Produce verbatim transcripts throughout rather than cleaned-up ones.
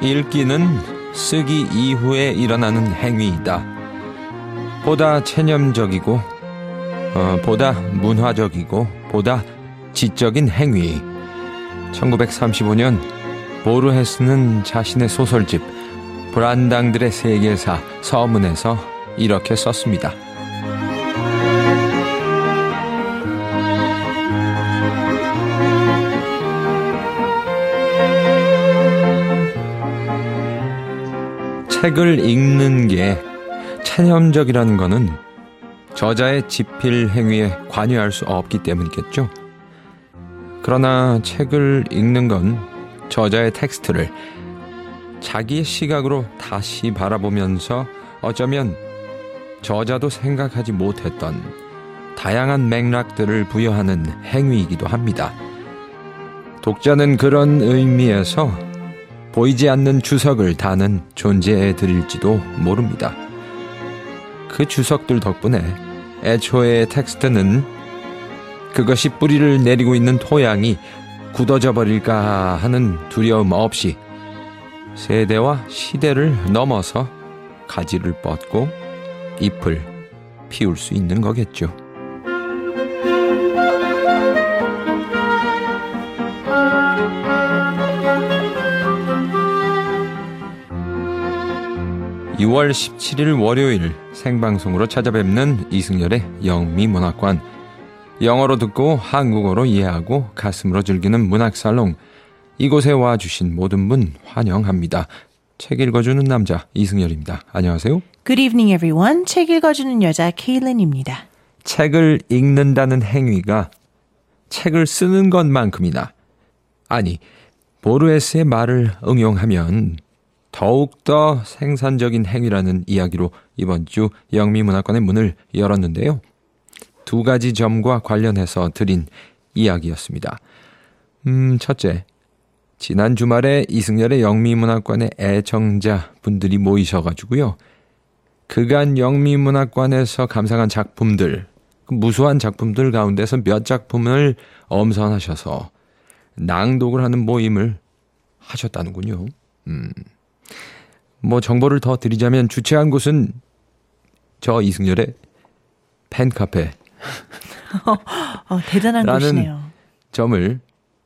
읽기는 쓰기 이후에 일어나는 행위이다. 보다 체념적이고 어, 보다 문화적이고 보다 지적인 행위. 천구백삼십오 년 보르헤스는 자신의 소설집 브란당들의 세계사 서문에서 이렇게 썼습니다. 책을 읽는 게 체념적이라는 것은 저자의 집필 행위에 관여할 수 없기 때문이겠죠. 그러나 책을 읽는 건 저자의 텍스트를 자기의 시각으로 다시 바라보면서 어쩌면 저자도 생각하지 못했던 다양한 맥락들을 부여하는 행위이기도 합니다. 독자는 그런 의미에서 보이지 않는 주석을 다는 존재들일지도 모릅니다. 그 주석들 덕분에 애초에 텍스트는 그것이 뿌리를 내리고 있는 토양이 굳어져 버릴까 하는 두려움 없이 세대와 시대를 넘어서 가지를 뻗고 잎을 피울 수 있는 거겠죠. 이월 십칠일 월요일 생방송으로 찾아뵙는 이승열의 영미문학관. 영어로 듣고 한국어로 이해하고 가슴으로 즐기는 문학살롱. 이곳에 와주신 모든 분 환영합니다. 책 읽어주는 남자 이승열입니다. 안녕하세요. Good evening everyone. 책 읽어주는 여자 케일린입니다. 책을 읽는다는 행위가 책을 쓰는 것만큼이나, 아니 보르헤스의 말을 응용하면 더욱더 생산적인 행위라는 이야기로 이번 주 영미문학관의 문을 열었는데요. 두 가지 점과 관련해서 드린 이야기였습니다. 음, 첫째, 지난 주말에 이승열의 영미문학관의 애청자 분들이 모이셔가지고요. 그간 영미문학관에서 감상한 작품들, 무수한 작품들 가운데서 몇 작품을 엄선하셔서 낭독을 하는 모임을 하셨다는군요. 음. 뭐 정보를 더 드리자면 주최한 곳은 저 이승열의 팬카페 어, 어, 대단한 곳이네요. 점을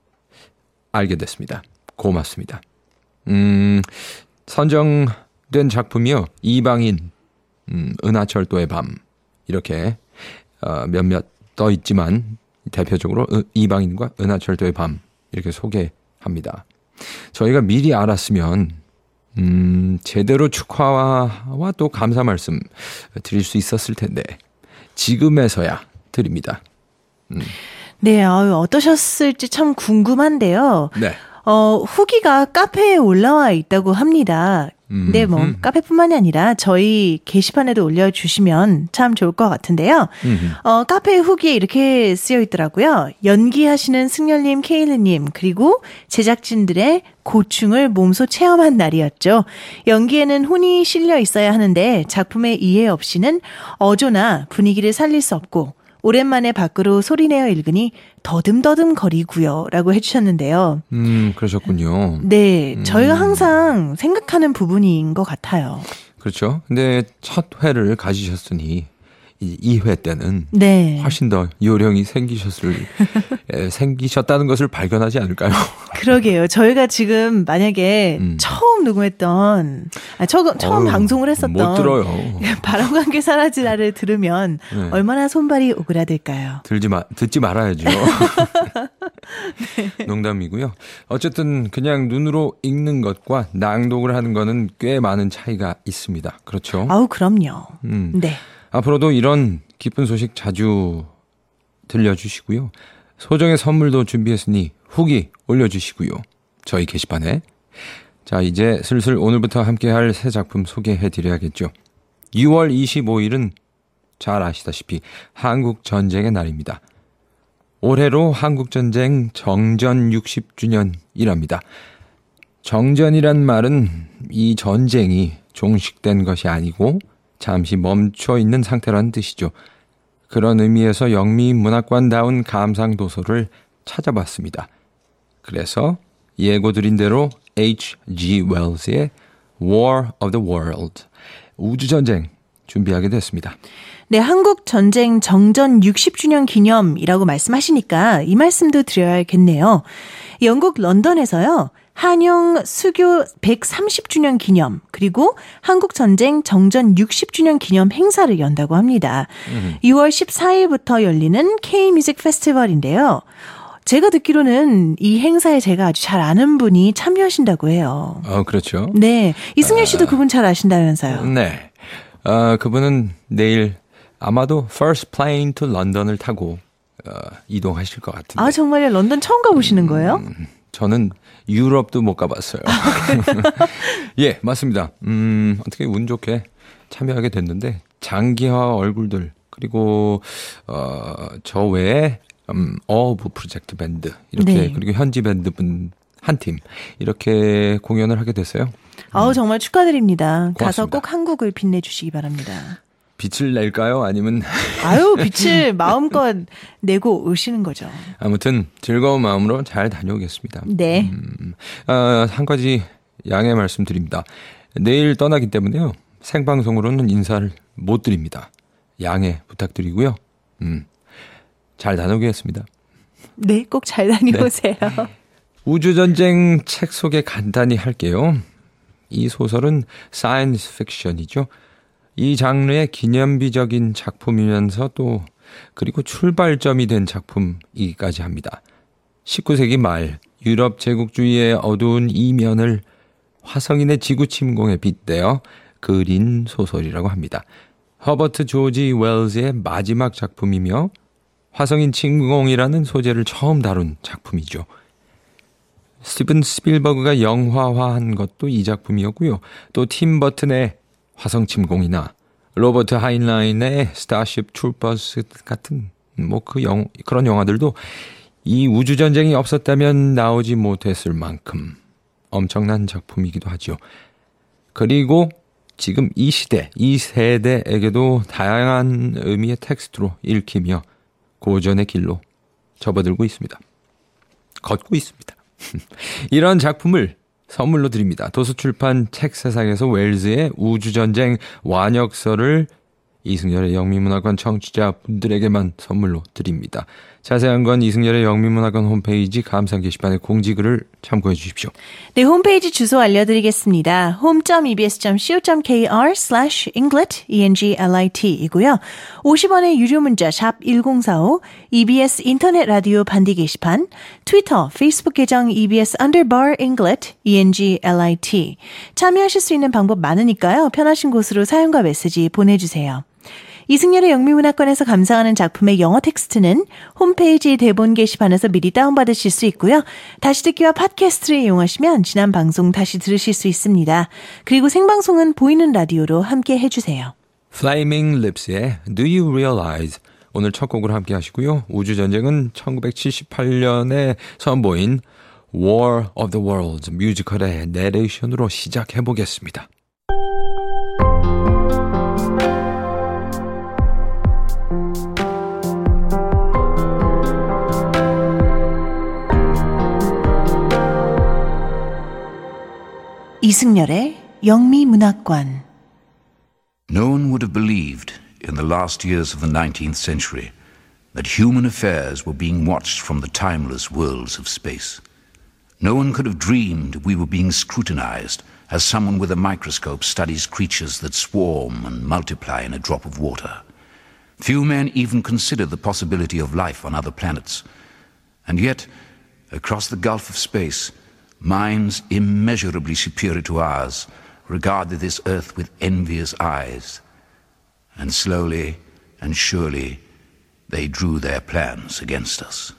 알게 됐습니다. 고맙습니다. 음, 선정된 작품이요. 이방인, 음, 은하철도의 밤 이렇게 어, 몇몇 떠 있지만 대표적으로 이방인과 은하철도의 밤 이렇게 소개합니다. 저희가 미리 알았으면 음, 제대로 축하와 또 감사 말씀 드릴 수 있었을 텐데 지금에서야 드립니다. 음. 네, 어떠셨을지 참 궁금한데요. 네. 어, 후기가 카페에 올라와 있다고 합니다. 근데 뭐 음흠. 카페뿐만이 아니라 저희 게시판에도 올려주시면 참 좋을 것 같은데요. 어, 카페 후기에 이렇게 쓰여 있더라고요. 연기하시는 승열님, 케일리님 그리고 제작진들의 고충을 몸소 체험한 날이었죠. 연기에는 혼이 실려 있어야 하는데 작품의 이해 없이는 어조나 분위기를 살릴 수 없고 오랜만에 밖으로 소리내어 읽으니 더듬더듬 거리고요 라고 해주셨는데요. 음, 그러셨군요. 네, 음. 저희가 항상 생각하는 부분인 것 같아요. 그렇죠. 근데 첫 회를 가지셨으니 이 회 때는 네. 훨씬 더 요령이 생기셨을 에, 생기셨다는 것을 발견하지 않을까요? 그러게요. 저희가 지금 만약에 음. 처음 녹음했던 아, 처, 처음 어휴, 방송을 했었던 못 들어요. 바람과 함께 사라지라를 들으면 네. 얼마나 손발이 오그라들까요? 들지 마, 듣지 말아야죠. 네. 농담이고요. 어쨌든 그냥 눈으로 읽는 것과 낭독을 하는 거는 꽤 많은 차이가 있습니다. 그렇죠? 아우 그럼요. 음. 네. 앞으로도 이런 기쁜 소식 자주 들려주시고요. 소정의 선물도 준비했으니 후기 올려주시고요. 저희 게시판에. 자, 이제 슬슬 오늘부터 함께할 새 작품 소개해드려야겠죠. 유월 이십오일은 잘 아시다시피 한국전쟁의 날입니다. 올해로 한국전쟁 정전 육십 주년이랍니다. 정전이란 말은 이 전쟁이 종식된 것이 아니고 잠시 멈춰 있는 상태라는 뜻이죠. 그런 의미에서 영미문학관다운 감상도서를 찾아봤습니다. 그래서 예고드린 대로 에이치 지 웰스의 War of the World, 우주전쟁 준비하게 됐습니다. 네, 한국 전쟁 정전 육십 주년 기념이라고 말씀하시니까 이 말씀도 드려야겠네요. 영국 런던에서요, 한영 수교 백삼십 주년 기념, 그리고 한국 전쟁 정전 육십 주년 기념 행사를 연다고 합니다. 음. 유월 십사일부터 열리는 K-뮤직 페스티벌인데요. 제가 듣기로는 이 행사에 제가 아주 잘 아는 분이 참여하신다고 해요. 어, 그렇죠. 네, 이승열 씨도 아, 그분 잘 아신다면서요. 네, 어, 그분은 내일 아마도 First Plane to London을 타고 어, 이동하실 것 같은데. 아, 정말요? 런던 처음 가보시는 거예요? 음, 저는 유럽도 못 가봤어요. 예, 맞습니다. 음, 어떻게 운 좋게 참여하게 됐는데 장기화 얼굴들, 그리고 어, 저 외에 음, 어브 프로젝트 밴드 이렇게, 네. 그리고 현지 밴드 분 한 팀 이렇게 공연을 하게 됐어요. 아우, 정말 축하드립니다. 고맙습니다. 가서 꼭 한국을 빛내주시기 바랍니다. 빛을 낼까요? 아니면 아유, 빛을 마음껏 내고 오시는 거죠. 아무튼 즐거운 마음으로 잘 다녀오겠습니다. 네. 음, 아, 한 가지 양해 말씀드립니다. 내일 떠나기 때문에요, 생방송으로는 인사를 못 드립니다. 양해 부탁드리고요. 음, 잘 다녀오겠습니다. 네, 꼭 잘 다녀오세요. 네. 우주전쟁 책 소개 간단히 할게요. 이 소설은 사이언스 픽션이죠. 이 장르의 기념비적인 작품이면서 또 그리고 출발점이 된 작품이기까지 합니다. 십구 세기 말 유럽 제국주의의 어두운 이면을 화성인의 지구 침공에 빗대어 그린 소설이라고 합니다. 허버트 조지 웰즈의 마지막 작품이며 화성인 침공이라는 소재를 처음 다룬 작품이죠. 스티븐 스필버그가 영화화한 것도 이 작품이었고요. 또 팀 버튼의 화성 침공이나 로버트 하인라인의 스타쉽 트루퍼스 같은 뭐 그 영 그런 영화들도 이 우주전쟁이 없었다면 나오지 못했을 만큼 엄청난 작품이기도 하죠. 그리고 지금 이 시대, 이 세대에게도 다양한 의미의 텍스트로 읽히며 고전의 길로 접어들고 있습니다. 걷고 있습니다. 이런 작품을 선물로 드립니다. 도서출판 책세상에서 웰즈의 우주전쟁 완역서를 이승열의 영미문학관 청취자분들에게만 선물로 드립니다. 자세한 건 이승열의 영미문학관 홈페이지 감상 게시판의 공지글을 참고해 주십시오. 네, 홈페이지 주소 알려드리겠습니다. 홈 닷 이비에스 닷 씨오 닷 케이알 슬래시 잉글릿 이고요. 오십 원의 유료 문자 샵 일공사오, 이비에스 인터넷 라디오 반디 게시판, 트위터, 페이스북 계정 이비에스 underbar English englit. 참여하실 수 있는 방법 많으니까요. 편하신 곳으로 사연과 메시지 보내주세요. 이승열의 영미문학관에서 감상하는 작품의 영어 텍스트는 홈페이지 대본 게시판에서 미리 다운받으실 수 있고요. 다시 듣기와 팟캐스트를 이용하시면 지난 방송 다시 들으실 수 있습니다. 그리고 생방송은 보이는 라디오로 함께 해주세요. Flaming Lips의 Do You Realize 오늘 첫 곡으로 함께 하시고요. 우주전쟁은 천구백칠십팔 년에 선보인 War of the Worlds 뮤지컬의 내레이션으로 시작해보겠습니다. 이승열의 영미문학관. No one would have believed in the last years of the nineteenth century that human affairs were being watched from the timeless worlds of space. No one could have dreamed we were being scrutinized as someone with a microscope studies creatures that swarm and multiply in a drop of water. Few men even considered the possibility of life on other planets. And yet, across the gulf of space, minds immeasurably superior to ours regarded this earth with envious eyes. And slowly and surely, they drew their plans against us.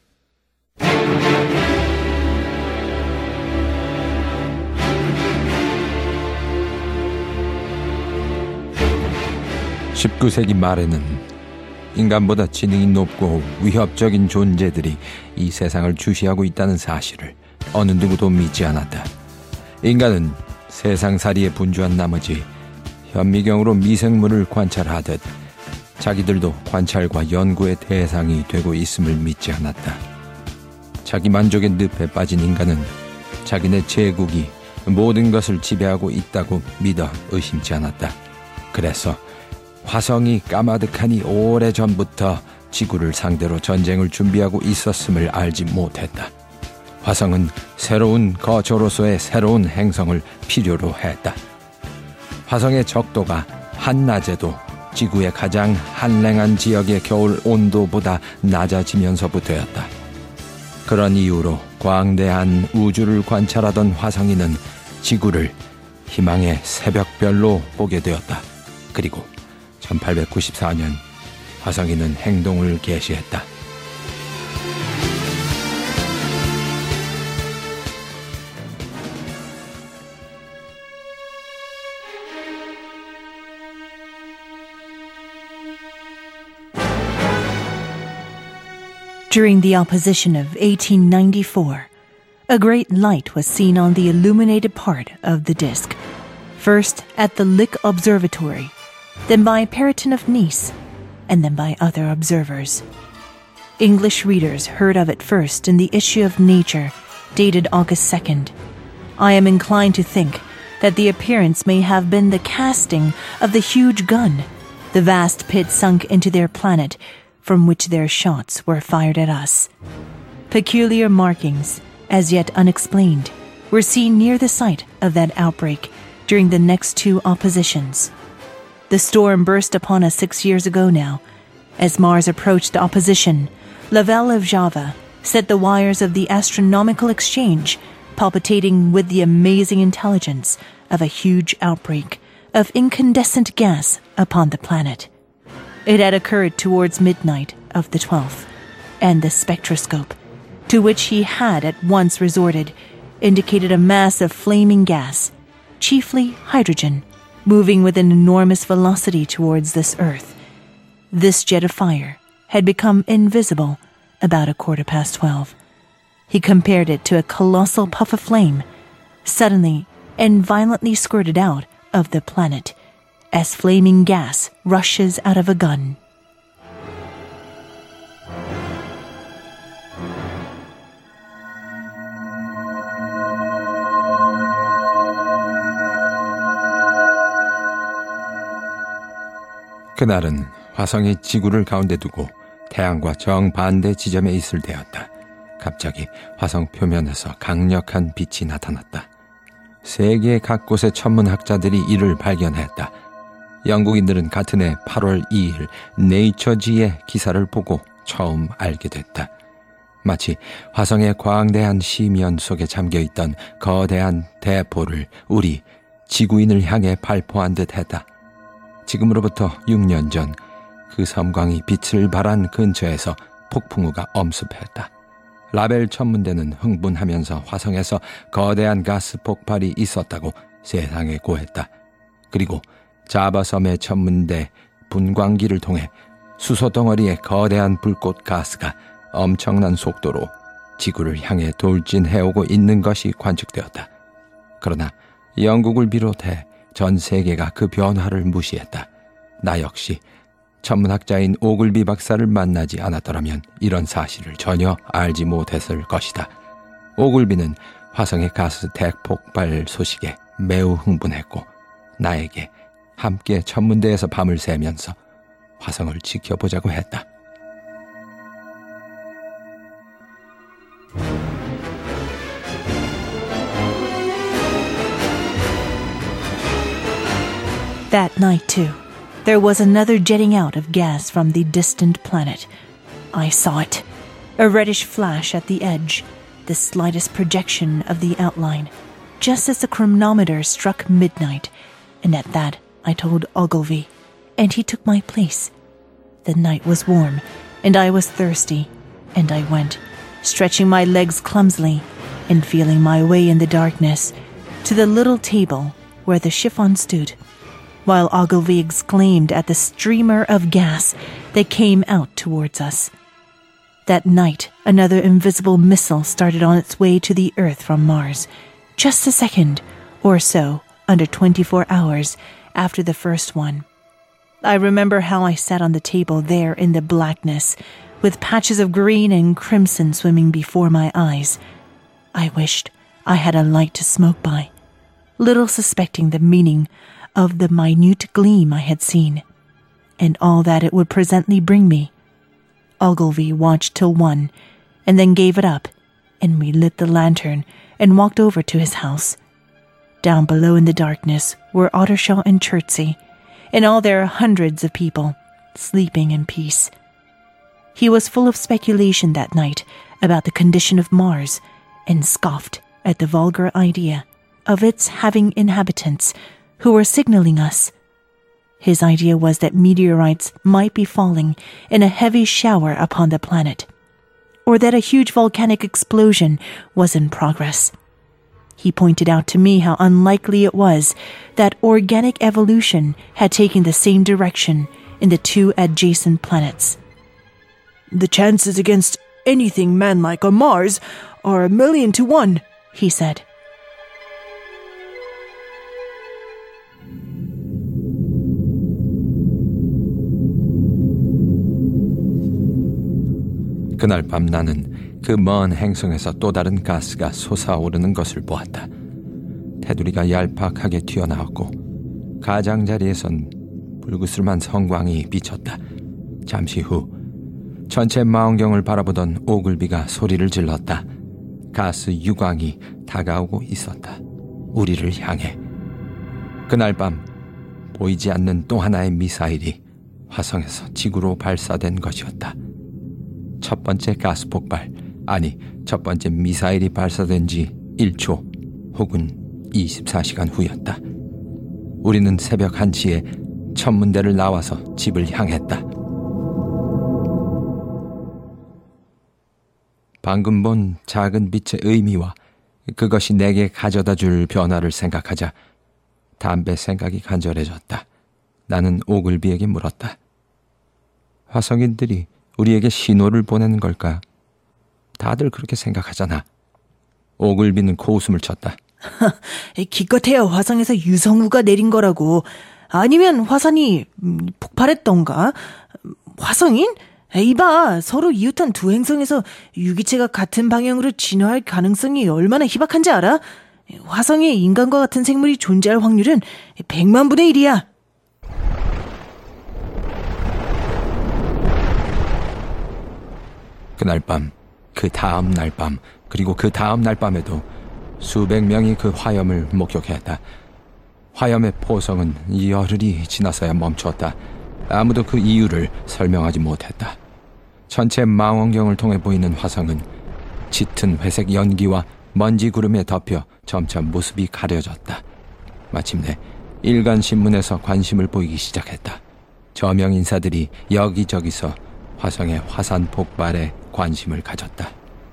십구 세기 말에는 인간보다 지능이 높고 위협적인 존재들이 이 세상을 주시하고 있다는 사실을 어느 누구도 믿지 않았다. 인간은 세상살이에 분주한 나머지 현미경으로 미생물을 관찰하듯 자기들도 관찰과 연구의 대상이 되고 있음을 믿지 않았다. 자기 만족의 늪에 빠진 인간은 자기네 제국이 모든 것을 지배하고 있다고 믿어 의심치 않았다. 그래서 화성이 까마득하니 오래전부터 지구를 상대로 전쟁을 준비하고 있었음을 알지 못했다. 화성은 새로운 거처로서의 새로운 행성을 필요로 했다. 화성의 적도가 한낮에도 지구의 가장 한랭한 지역의 겨울 온도보다 낮아지면서부터였다. 그런 이유로 광대한 우주를 관찰하던 화성인은 지구를 희망의 새벽별로 보게 되었다. 그리고 천팔백구십사 년 화성인은 행동을 개시했다. During the opposition of eighteen ninety-four, a great light was seen on the illuminated part of the disk, first at the Lick Observatory, then by Periton of Nice, and then by other observers. English readers heard of it first in the issue of Nature, dated August second. I am inclined to think that the appearance may have been the casting of the huge gun, the vast pit sunk into their planet, from which their shots were fired at us. Peculiar markings, as yet unexplained, were seen near the site of that outbreak during the next two oppositions. The storm burst upon us six years ago now. As Mars approached opposition, Lavelle of Java set the wires of the astronomical exchange palpitating with the amazing intelligence of a huge outbreak of incandescent gas upon the planet. It had occurred towards midnight of the twelfth, and the spectroscope, to which he had at once resorted, indicated a mass of flaming gas, chiefly hydrogen, moving with an enormous velocity towards this Earth. This jet of fire had become invisible about a quarter past twelve. He compared it to a colossal puff of flame, suddenly and violently squirted out of the planet, as flaming gas rushes out of a gun. 그날은 화성이 지구를 가운데 두고 태양과 정반대 지점에 있을 때였다. 갑자기 화성 표면에서 강력한 빛이 나타났다. 세계 각곳의 천문학자들이 이를 발견했다. 영국인들은 같은 해 팔월 이일 네이처지의 기사를 보고 처음 알게 됐다. 마치 화성의 광대한 심연 속에 잠겨있던 거대한 대포를 우리 지구인을 향해 발포한 듯 했다. 지금으로부터 육 년 전 그 섬광이 빛을 발한 근처에서 폭풍우가 엄습했다. 라벨 천문대는 흥분하면서 화성에서 거대한 가스 폭발이 있었다고 세상에 고했다. 그리고 자바섬의 천문대 분광기를 통해 수소 덩어리의 거대한 불꽃 가스가 엄청난 속도로 지구를 향해 돌진해오고 있는 것이 관측되었다. 그러나 영국을 비롯해 전 세계가 그 변화를 무시했다. 나 역시 천문학자인 오글비 박사를 만나지 않았더라면 이런 사실을 전혀 알지 못했을 것이다. 오글비는 화성의 가스 대폭발 소식에 매우 흥분했고 나에게 함께 천문대에서 밤을 새면서 화성을 지켜보자고 했다. That night, too, there was another jetting out of gas from the distant planet. I saw it. A reddish flash at the edge, the slightest projection of the outline, just as the chronometer struck midnight, and at that I told Ogilvy, and he took my place. The night was warm, and I was thirsty, and I went, stretching my legs clumsily, and feeling my way in the darkness, to the little table where the chiffon stood, while Ogilvy exclaimed at the streamer of gas that came out towards us. That night, another invisible missile started on its way to the Earth from Mars, just a second or so under twenty-four hours after the first one. I remember how I sat on the table there in the blackness, with patches of green and crimson swimming before my eyes. I wished I had a light to smoke by, little suspecting the meaning of the minute gleam I had seen, and all that it would presently bring me. Ogilvy watched till one, and then gave it up, and we lit the lantern and walked over to his house. Down below in the darkness were Ottershaw and Chertsey, and all their hundreds of people, sleeping in peace. He was full of speculation that night about the condition of Mars, and scoffed at the vulgar idea of its having inhabitants who were signaling us. His idea was that meteorites might be falling in a heavy shower upon the planet, or that a huge volcanic explosion was in progress. He pointed out to me how unlikely it was that organic evolution had taken the same direction in the two adjacent planets. "The chances against anything man-like on Mars are a million to one," he said. 그날 밤 나는 그 먼 행성에서 또 다른 가스가 솟아오르는 것을 보았다. 테두리가 얄팍하게 튀어나왔고 가장자리에선 불그스름한 성광이 비쳤다. 잠시 후 전체 망원경을 바라보던 오글비가 소리를 질렀다. 가스 유광이 다가오고 있었다. 우리를 향해. 그날 밤 보이지 않는 또 하나의 미사일이 화성에서 지구로 발사된 것이었다. 첫 번째 가스 폭발, 아니 첫 번째 미사일이 발사된 지 일 초 혹은 이십사 시간 후였다. 우리는 새벽 한 시에 천문대를 나와서 집을 향했다. 방금 본 작은 빛의 의미와 그것이 내게 가져다 줄 변화를 생각하자 담배 생각이 간절해졌다. 나는 오글비에게 물었다. 화성인들이 우리에게 신호를 보내는 걸까? 다들 그렇게 생각하잖아. 오글비는 코웃음을 쳤다. 기껏해야 화성에서 유성우가 내린 거라고. 아니면 화산이 폭발했던가? 화성인? 이봐, 서로 이웃한 두 행성에서 유기체가 같은 방향으로 진화할 가능성이 얼마나 희박한지 알아? 화성에 인간과 같은 생물이 존재할 확률은 백만 분의 일이야. 그날 밤, 그 다음 날 밤, 그리고 그 다음 날 밤에도 수백 명이 그 화염을 목격했다. 화염의 포성은 열흘이 지나서야 멈췄다. 아무도 그 이유를 설명하지 못했다. 전체 망원경을 통해 보이는 화성은 짙은 회색 연기와 먼지 구름에 덮여 점차 모습이 가려졌다. 마침내 일간신문에서 관심을 보이기 시작했다. 저명 인사들이 여기저기서 화성의 화산 폭발에 관심을 가졌다.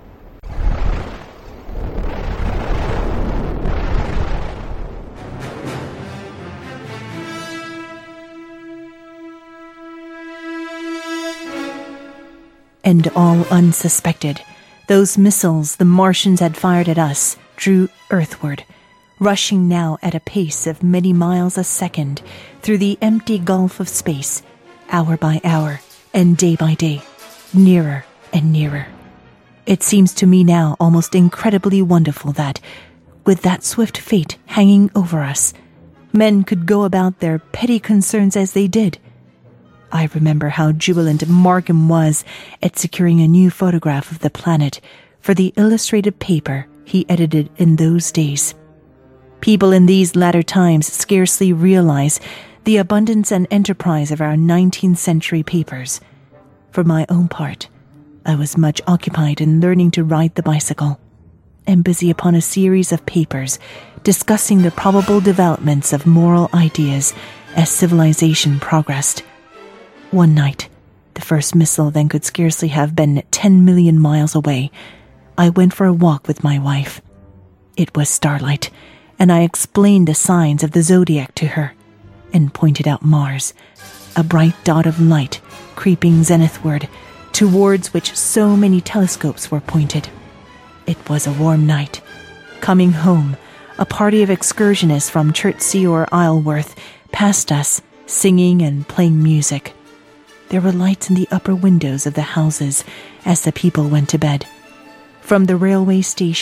And all unsuspected, those missiles the Martians had fired at us drew earthward, rushing now at a pace of many miles a second through the empty gulf of space, hour by hour and day by day, nearer and nearer. It seems to me now almost incredibly wonderful that, with that swift fate hanging over us, men could go about their petty concerns as they did. I remember how jubilant Markham was at securing a new photograph of the planet for the illustrated paper he edited in those days. People in these latter times scarcely realize the abundance and enterprise of our nineteenth century papers. For my own part, I was much occupied in learning to ride the bicycle, and busy upon a series of papers discussing the probable developments of moral ideas as civilization progressed. One night, the first missile then could scarcely have been ten million miles away, I went for a walk with my wife. It was starlight, and I explained the signs of the zodiac to her, and pointed out Mars, a bright dot of light creeping zenithward, towards which so many telescopes were pointed. It was a warm night. Coming home, a party of excursionists from Chertsey or Isleworth passed us, singing and playing music. There were lights in the upper windows of the houses as the people went to bed. From the railway station,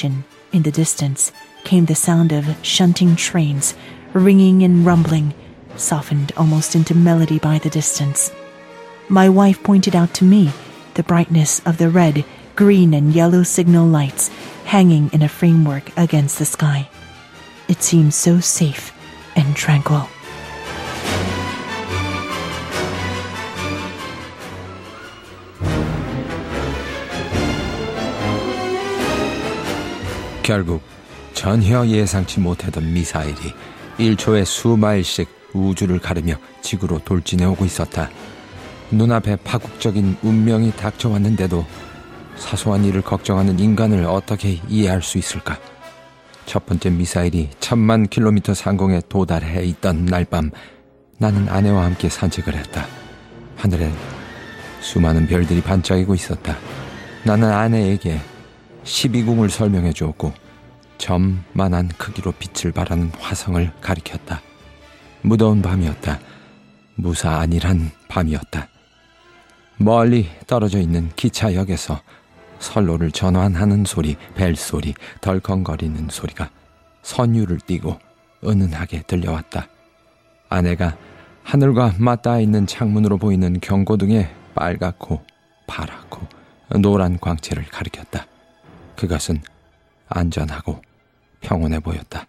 In the distance came the sound of shunting trains, ringing and rumbling, softened almost into melody by the distance. My wife pointed out to me the brightness of the red, green, and yellow signal lights hanging in a framework against the sky. It seemed so safe and tranquil. 결국 전혀 예상치 못하던 미사일이 일 초에 수마일씩 우주를 가르며 지구로 돌진해 오고 있었다. 눈앞에 파국적인 운명이 닥쳐왔는데도 사소한 일을 걱정하는 인간을 어떻게 이해할 수 있을까? 첫 번째 미사일이 천만 킬로미터 상공에 도달해 있던 날 밤 나는 아내와 함께 산책을 했다. 하늘엔 수많은 별들이 반짝이고 있었다. 나는 아내에게 십이궁을 설명해 주었고 점만한 크기로 빛을 발하는 화성을 가리켰다. 무더운 밤이었다. 무사안일한 밤이었다. 멀리 떨어져 있는 기차역에서 선로를 전환하는 소리, 벨소리, 덜컹거리는 소리가 선율을 띠고 은은하게 들려왔다. 아내가 하늘과 맞닿아 있는 창문으로 보이는 경고등의 빨갛고 파랗고 노란 광채를 가리켰다. 그것은 안전하고 평온해 보였다.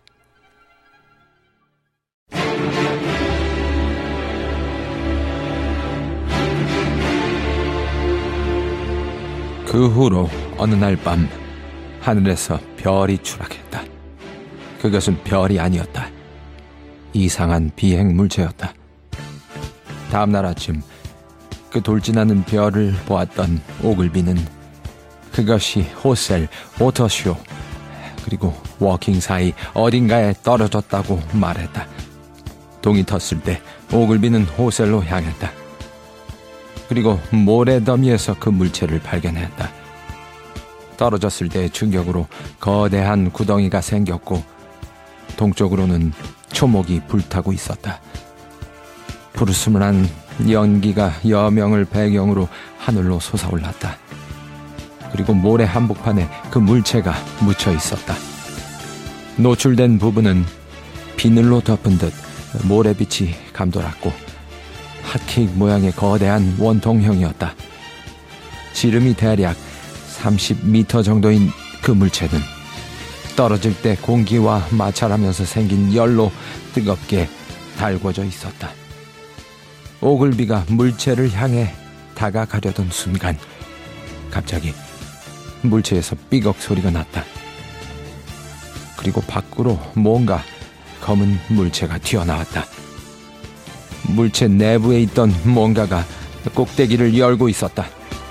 그 후로 어느 날 밤 하늘에서 별이 추락했다. 그것은 별이 아니었다. 이상한 비행 물체였다. 다음 날 아침 그 돌진하는 별을 보았던 오글비는 그것이 호셀, 오터쇼 그리고 워킹 사이 어딘가에 떨어졌다고 말했다. 동이 텄을 때 오글비는 호셀로 향했다. 그리고 모래더미에서 그 물체를 발견했다. 떨어졌을 때의 충격으로 거대한 구덩이가 생겼고 동쪽으로는 초목이 불타고 있었다. 푸르스름한 연기가 여명을 배경으로 하늘로 솟아올랐다. 그리고 모래 한복판에 그 물체가 묻혀 있었다. 노출된 부분은 비늘로 덮은 듯 모래빛이 감돌았고 핫케이크 모양의 거대한 원통형이었다. 지름이 대략 삼십 미터 정도인 그 물체는 떨어질 때 공기와 마찰하면서 생긴 열로 뜨겁게 달궈져 있었다. 오글비가 물체를 향해 다가가려던 순간 갑자기 물체에서 삐걱 소리가 났다. 그리고 밖으로 뭔가 검은 물체가 튀어나왔다. 물체 내부에 있던 뭔가가 꼭대기를 열고 있었다.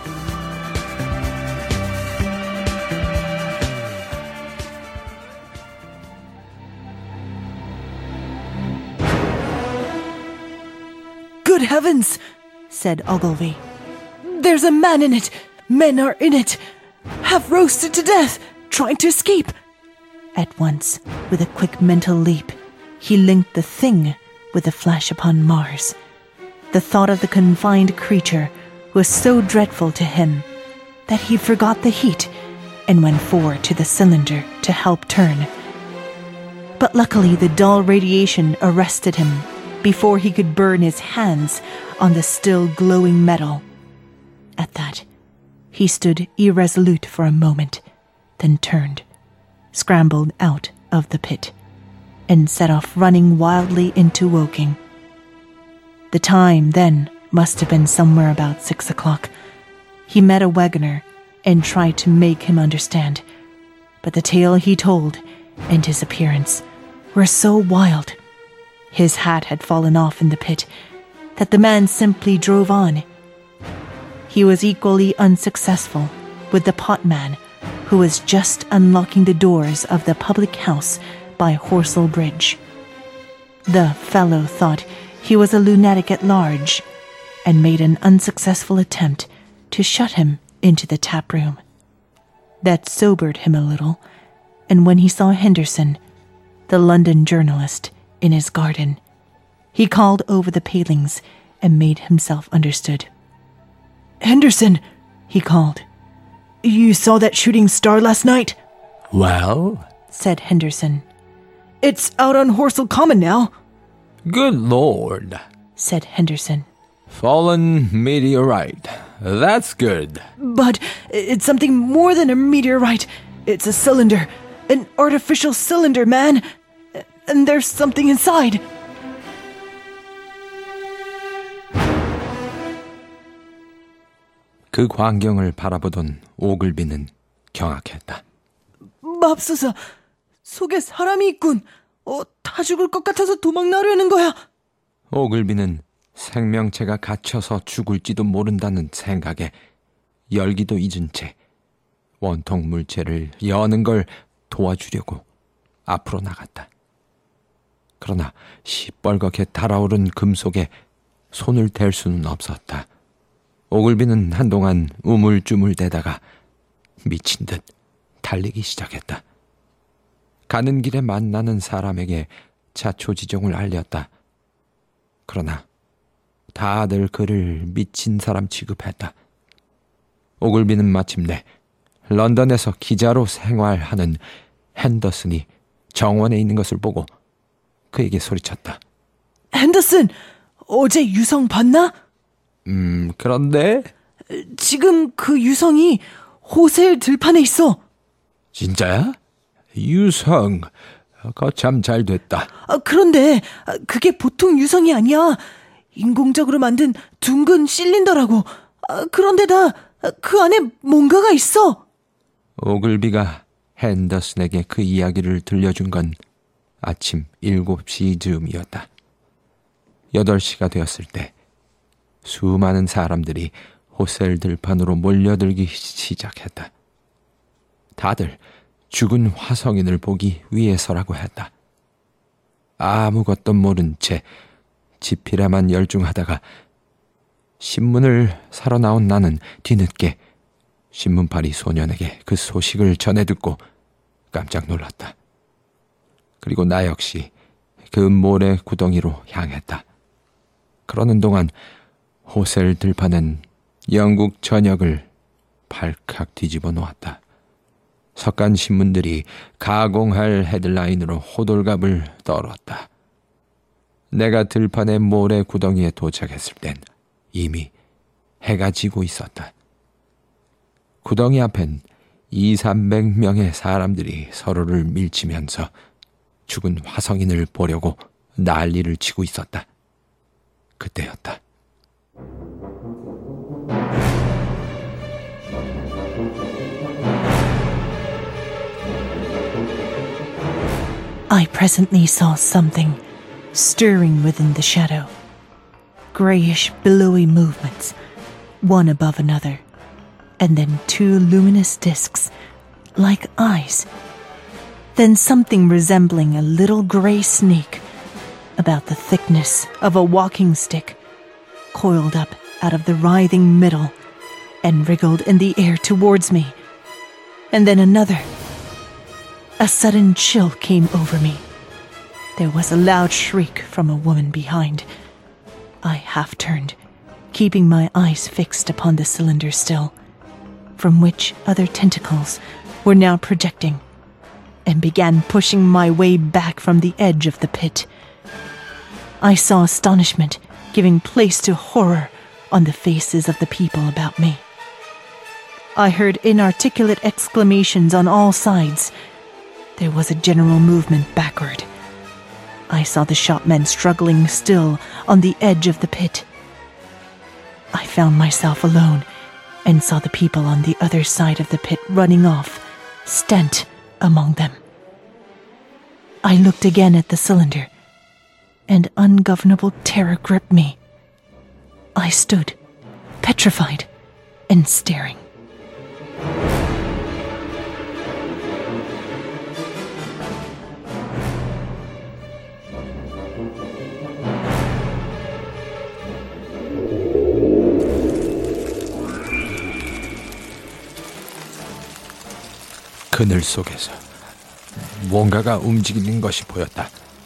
Good heavens, said Ogilvy. There's a man in it. Men are in it. Half roasted to death, trying to escape. At once, with a quick mental leap, he linked the thing with the flash upon Mars. The thought of the confined creature was so dreadful to him that he forgot the heat and went forward to the cylinder to help turn. But luckily the dull radiation arrested him before he could burn his hands on the still glowing metal. At that, he stood irresolute for a moment, then turned, scrambled out of the pit, and set off running wildly into Woking. The time then must have been somewhere about six o'clock. He met a wagoner and tried to make him understand, but the tale he told and his appearance were so wild, his hat had fallen off in the pit, that the man simply drove on. He was equally unsuccessful with the potman who was just unlocking the doors of the public house by Horsell Bridge. The fellow thought he was a lunatic at large and made an unsuccessful attempt to shut him into the tap room. That sobered him a little, and when he saw Henderson, the London journalist, in his garden, he called over the palings and made himself understood. "Henderson," he called, "you saw that shooting star last night?" Well? said Henderson. It's out on Horsell Common now. Good Lord, said Henderson. Fallen meteorite. That's good. But it's something more than a meteorite. It's a cylinder. An artificial cylinder, man. And there's something inside. 그 광경을 바라보던 오글비는 경악했다. 맙소사, 속에 사람이 있군. 어, 다 죽을 것 같아서 도망나려는 거야. 오글비는 생명체가 갇혀서 죽을지도 모른다는 생각에 열기도 잊은 채 원통 물체를 여는 걸 도와주려고 앞으로 나갔다. 그러나 시뻘겋게 달아오른 금속에 손을 댈 수는 없었다. 오글비는 한동안 우물쭈물대다가 미친 듯 달리기 시작했다. 가는 길에 만나는 사람에게 자초지종을 알렸다. 그러나 다들 그를 미친 사람 취급했다. 오글비는 마침내 런던에서 기자로 생활하는 핸더슨이 정원에 있는 것을 보고 그에게 소리쳤다. 핸더슨, 어제 유성 봤나? 음, 그런데? 지금 그 유성이 호셀 들판에 있어. 진짜야? 유성, 거참 잘 됐다. 아, 그런데 그게 보통 유성이 아니야. 인공적으로 만든 둥근 실린더라고. 아, 그런데다 그 안에 뭔가가 있어. 오글비가 핸더슨에게 그 이야기를 들려준 건 아침 일곱 시 즈음이었다. 여덟 시가 되었을 때 수많은 사람들이 호셀 들판으로 몰려들기 시작했다. 다들 죽은 화성인을 보기 위해서라고 했다. 아무것도 모른 채 지필에만 열중하다가 신문을 사러 나온 나는 뒤늦게 신문팔이 소년에게 그 소식을 전해 듣고 깜짝 놀랐다. 그리고 나 역시 그 모래 구덩이로 향했다. 그러는 동안 호셀 들판은 영국 전역을 발칵 뒤집어 놓았다. 석간 신문들이 가공할 헤드라인으로 호들갑을 떨었다. 내가 들판의 모래 구덩이에 도착했을 땐 이미 해가 지고 있었다. 구덩이 앞엔 이삼백 명의 사람들이 서로를 밀치면서 죽은 화성인을 보려고 난리를 치고 있었다. 그때였다. I presently saw something stirring within the shadow. Grayish, billowy movements, one above another, and then two luminous discs, like eyes. Then something resembling a little gray snake, about the thickness of a walking stick, coiled up out of the writhing middle and wriggled in the air towards me. And then another. A sudden chill came over me. There was a loud shriek from a woman behind. I half turned, keeping my eyes fixed upon the cylinder still, from which other tentacles were now projecting, and began pushing my way back from the edge of the pit. I saw astonishment giving place to horror on the faces of the people about me. I heard inarticulate exclamations on all sides. There was a general movement backward. I saw the shopmen struggling still on the edge of the pit. I found myself alone and saw the people on the other side of the pit running off, Stent among them. I looked again at the cylinder, and ungovernable terror gripped me. I stood, petrified and staring. 그늘 속에서 뭔가가 움직이는 것이 보였다.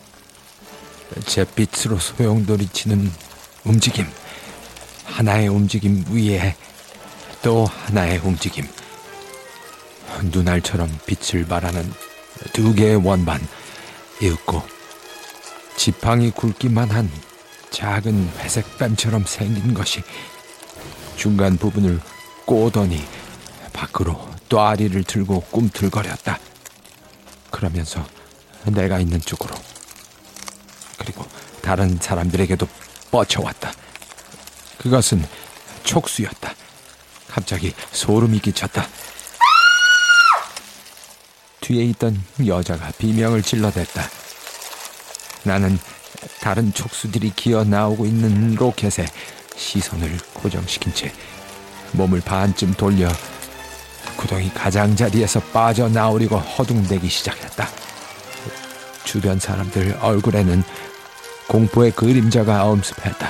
잿빛으로 소용돌이치는 움직임, 하나의 움직임 위에 또 하나의 움직임. 눈알처럼 빛을 발하는 두 개의 원반, 이윽고 지팡이 굵기만 한 작은 회색 뱀처럼 생긴 것이 중간 부분을 꼬더니 밖으로 또아리를 들고 꿈틀거렸다. 그러면서 내가 있는 쪽으로, 그리고 다른 사람들에게도 뻗쳐왔다. 그것은 촉수였다. 갑자기 소름이 끼쳤다. 뒤에 있던 여자가 비명을 질러댔다. 나는 다른 촉수들이 기어 나오고 있는 로켓에 시선을 고정시킨 채 몸을 반쯤 돌려 구덩이 가장자리에서 빠져나오려고 허둥대기 시작했다. 주변 사람들 얼굴에는 공포의 그림자가 엄습했다.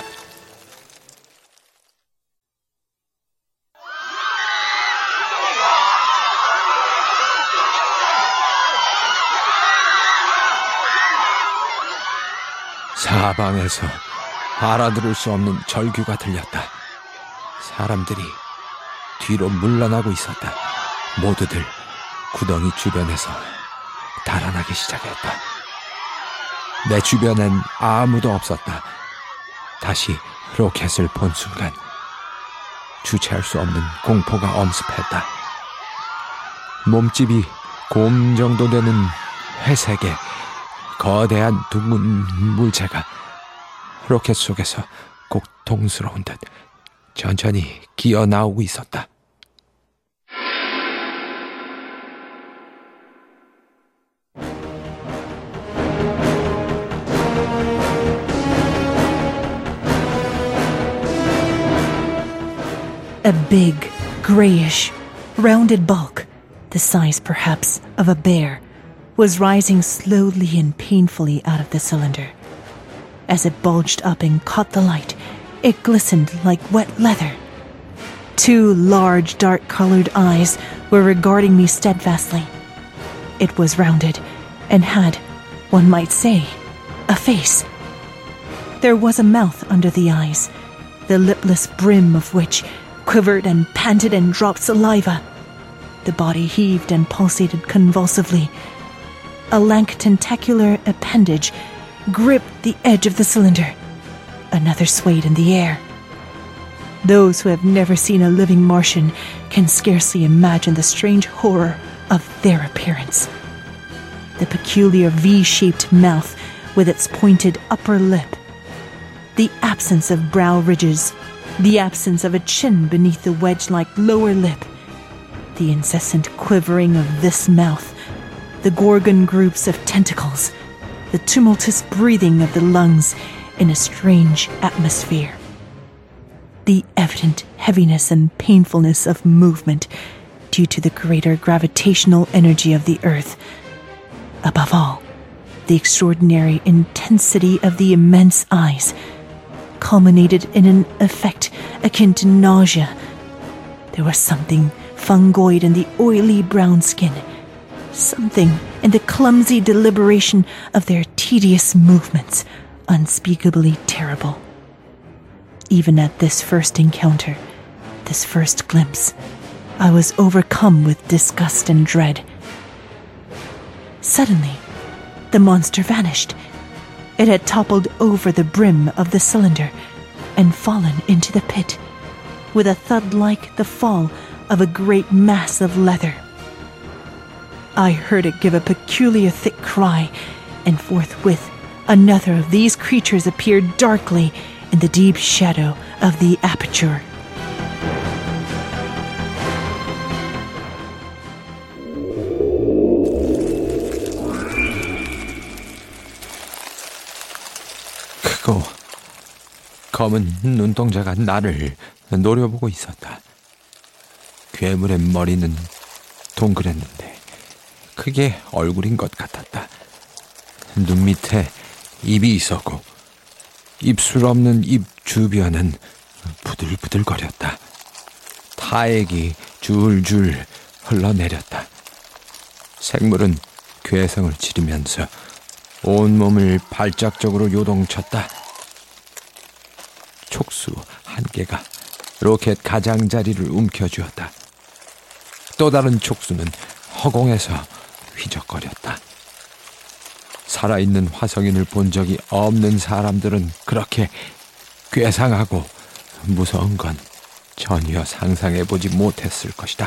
사방에서 알아들을 수 없는 절규가 들렸다. 사람들이 뒤로 물러나고 있었다. 모두들 구덩이 주변에서 달아나기 시작했다. 내 주변엔 아무도 없었다. 다시 로켓을 본 순간 주체할 수 없는 공포가 엄습했다. 몸집이 곰 정도 되는 회색의 거대한 둥근 물체가 로켓 속에서 고통스러운 듯 천천히 기어 나오고 있었다. A big, grayish, rounded bulk, the size perhaps of a bear, was rising slowly and painfully out of the cylinder. As it bulged up and caught the light, it glistened like wet leather. Two large, dark-colored eyes were regarding me steadfastly. It was rounded and had, one might say, a face. There was a mouth under the eyes, the lipless brim of which quivered and panted and dropped saliva. The body heaved and pulsated convulsively. A lank tentacular appendage gripped the edge of the cylinder. Another swayed in the air. Those who have never seen a living Martian can scarcely imagine the strange horror of their appearance. The peculiar V-shaped mouth with its pointed upper lip. The absence of brow ridges. The absence of a chin beneath the wedge-like lower lip. The incessant quivering of this mouth. The gorgon groups of tentacles. The tumultuous breathing of the lungs in a strange atmosphere. The evident heaviness and painfulness of movement due to the greater gravitational energy of the Earth. Above all, the extraordinary intensity of the immense eyes, culminated in an effect akin to nausea. There was something fungoid in the oily brown skin, something in the clumsy deliberation of their tedious movements, unspeakably terrible. Even at this first encounter, this first glimpse, I was overcome with disgust and dread. Suddenly, the monster vanished. It had toppled over the brim of the cylinder and fallen into the pit, with a thud like the fall of a great mass of leather. I heard it give a peculiar thick cry, and forthwith another of these creatures appeared darkly in the deep shadow of the aperture. 크고 검은 눈동자가 나를 노려보고 있었다. 괴물의 머리는 동그랬는데 그게 얼굴인 것 같았다. 눈 밑에 입이 있었고 입술 없는 입 주변은 부들부들거렸다. 타액이 줄줄 흘러내렸다. 생물은 괴성을 지르면서 온몸을 발작적으로 요동쳤다. 촉수 한 개가 로켓 가장자리를 움켜쥐었다. 또 다른 촉수는 허공에서 휘적거렸다. 살아있는 화성인을 본 적이 없는 사람들은 그렇게 괴상하고 무서운 건 전혀 상상해보지 못했을 것이다.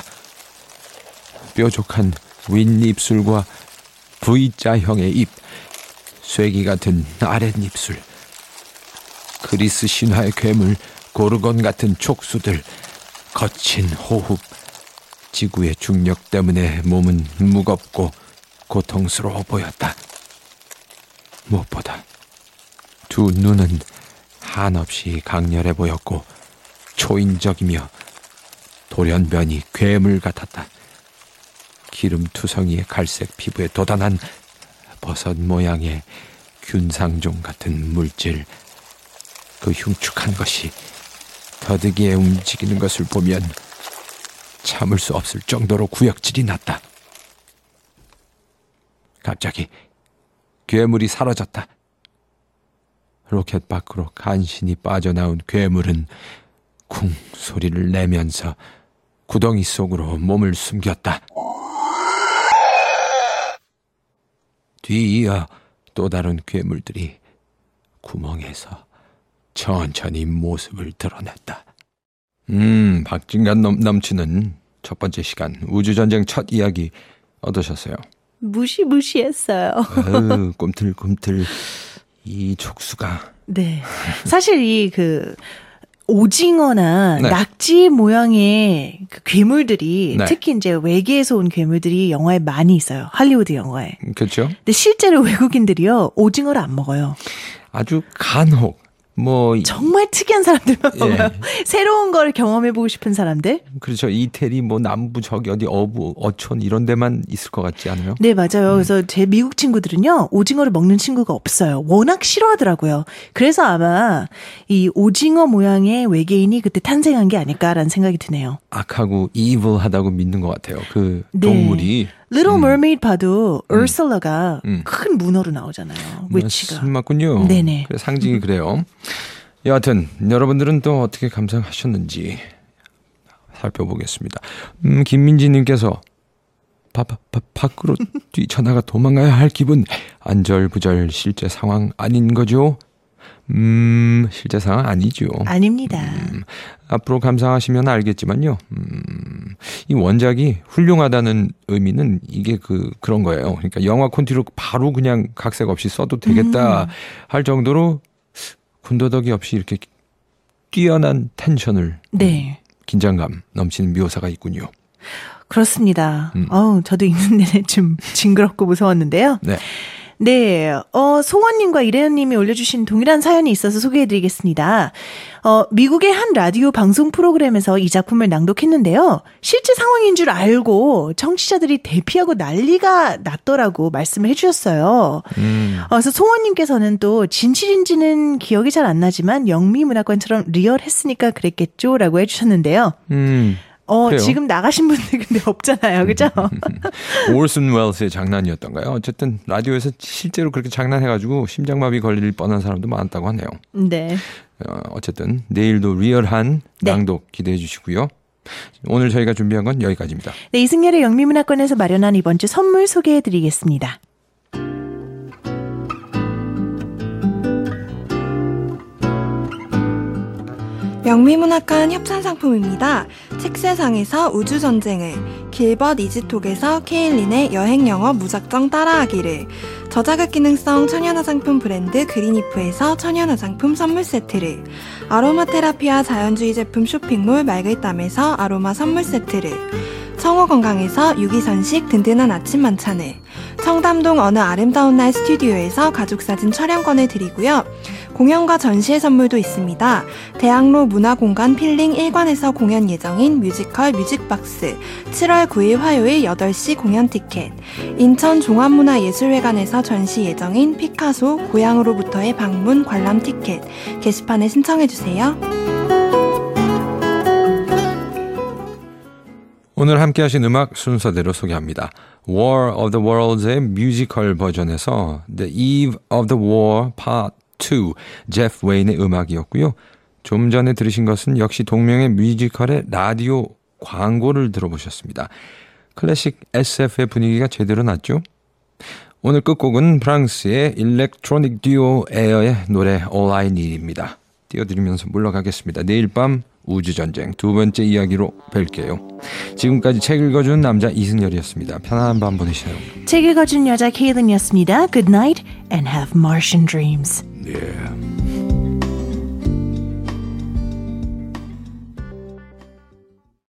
뾰족한 윗입술과 V자형의 입, 쇠기 같은 아랫입술, 그리스 신화의 괴물 고르곤 같은 촉수들, 거친 호흡, 지구의 중력 때문에 몸은 무겁고 고통스러워 보였다. 무엇보다 두 눈은 한없이 강렬해 보였고 초인적이며 돌연변이 괴물 같았다. 기름투성이의 갈색 피부에 도단한 버섯 모양의 균상종 같은 물질, 그 흉측한 것이 더디게 움직이는 것을 보면 참을 수 없을 정도로 구역질이 났다. 갑자기 괴물이 사라졌다. 로켓 밖으로 간신히 빠져나온 괴물은 쿵 소리를 내면서 구덩이 속으로 몸을 숨겼다. 뒤이어 또 다른 괴물들이 구멍에서 천천히 모습을 드러냈다. 음, 박진감 넘, 넘치는 첫 번째 시간, 우주전쟁 첫 이야기 어떠셨어요? 무시무시했어요. 아유, 꿈틀꿈틀 이 촉수가. 네. 사실 이 그 오징어나 네. 낙지 모양의 그 괴물들이 네. 특히 이제 외계에서 온 괴물들이 영화에 많이 있어요. 할리우드 영화에. 그렇죠. 근데 실제로 외국인들이요 오징어를 안 먹어요. 아주 간혹 뭐 정말 특이한 사람들만 예. 먹어요. 새로운 걸 경험해보고 싶은 사람들. 그렇죠. 이태리 뭐 남부 저기 어디 어부 어촌 이런 데만 있을 것 같지 않아요? 네, 맞아요. 그래서 제 미국 친구들은요, 오징어를 먹는 친구가 없어요. 워낙 싫어하더라고요. 그래서 아마 이 오징어 모양의 외계인이 그때 탄생한 게 아닐까라는 생각이 드네요. 악하고 evil하다고 믿는 것 같아요. 그 네. 동물이. Little 음. Mermaid 봐도 우르슬라가 음. 큰 문어로 나오잖아요. 위치가. 맞군요. 네네. 그래, 상징이 그래요. 여하튼 여러분들은 또 어떻게 감상하셨는지 살펴보겠습니다. 음, 김민지님께서 바, 바, 바, 밖으로 뛰쳐나가 도망가야 할 기분, 안절부절 실제 상황 아닌 거죠? 음, 실제 상황 아니죠. 아닙니다. 음, 앞으로 감상하시면 알겠지만요. 음, 이 원작이 훌륭하다는 의미는 이게 그 그런 거예요. 그러니까 영화 콘티로 바로 그냥 각색 없이 써도 되겠다 음. 할 정도로 군더더기 없이 이렇게 뛰어난 텐션을, 네. 긴장감 넘치는 묘사가 있군요. 그렇습니다. 음. 어우, 저도 읽는 내내 좀 징그럽고 무서웠는데요. 네. 네, 어, 송원님과 이래연님이 올려주신 동일한 사연이 있어서 소개해드리겠습니다. 어, 미국의 한 라디오 방송 프로그램에서 이 작품을 낭독했는데요. 실제 상황인 줄 알고 청취자들이 대피하고 난리가 났더라고 말씀을 해주셨어요. 음. 어, 그래서 송원님께서는 또 진실인지는 기억이 잘 안 나지만 영미문학관처럼 리얼했으니까 그랬겠죠라고 해주셨는데요. 음. 어, 그래요? 지금 나가신 분들 근데 없잖아요. 그죠? 올슨 웰스의 장난이었던가요? 어쨌든 라디오에서 실제로 그렇게 장난해가지고 심장마비 걸릴 뻔한 사람도 많았다고 하네요. 네. 어, 어쨌든 내일도 리얼한 네. 낭독 기대해 주시고요. 오늘 저희가 준비한 건 여기까지입니다. 네, 이승열의 영미문학관에서 마련한 이번 주 선물 소개해드리겠습니다. 영미문학관 협찬상품입니다. 책세상에서 우주전쟁을, 길벗 이지톡에서 케일린의 여행영어 무작정 따라하기를, 저자극 기능성 천연화장품 브랜드 그린이프에서 천연화장품 선물 세트를, 아로마 테라피와 자연주의 제품 쇼핑몰 맑을땀에서 아로마 선물 세트를, 청호건강에서 유기선식 든든한 아침 만찬을, 청담동 어느 아름다운 날 스튜디오에서 가족사진 촬영권을 드리고요. 공연과 전시회 선물도 있습니다. 대학로 문화공간 필링 일 관에서 공연 예정인 뮤지컬 뮤직박스, 칠월 구일 화요일 여덟 시 공연 티켓, 인천 종합문화예술회관에서 전시 예정인 피카소 고향으로부터의 방문 관람 티켓, 게시판에 신청해주세요. 오늘 함께 하신 음악 순서대로 소개합니다. War of the Worlds의 뮤지컬 버전에서 The Eve of the War Part 투, 제프 웨인의 음악이었고요. 좀 전에 들으신 것은 역시 동명의 뮤지컬의 라디오 광고를 들어보셨습니다. 클래식 에스에프의 분위기가 제대로 났죠. 오늘 끝곡은 프랑스의 일렉트로닉 듀오 에어의 노래 All I Need입니다. 띄워드리면서 물러가겠습니다. 내일 밤 우주전쟁 두 번째 이야기로 뵐게요. 지금까지 책 읽어준 남자 이승열이었습니다. 편안한 밤 보내세요. 책 읽어준 여자 케일린이었습니다. Good night and have Martian dreams. Yeah.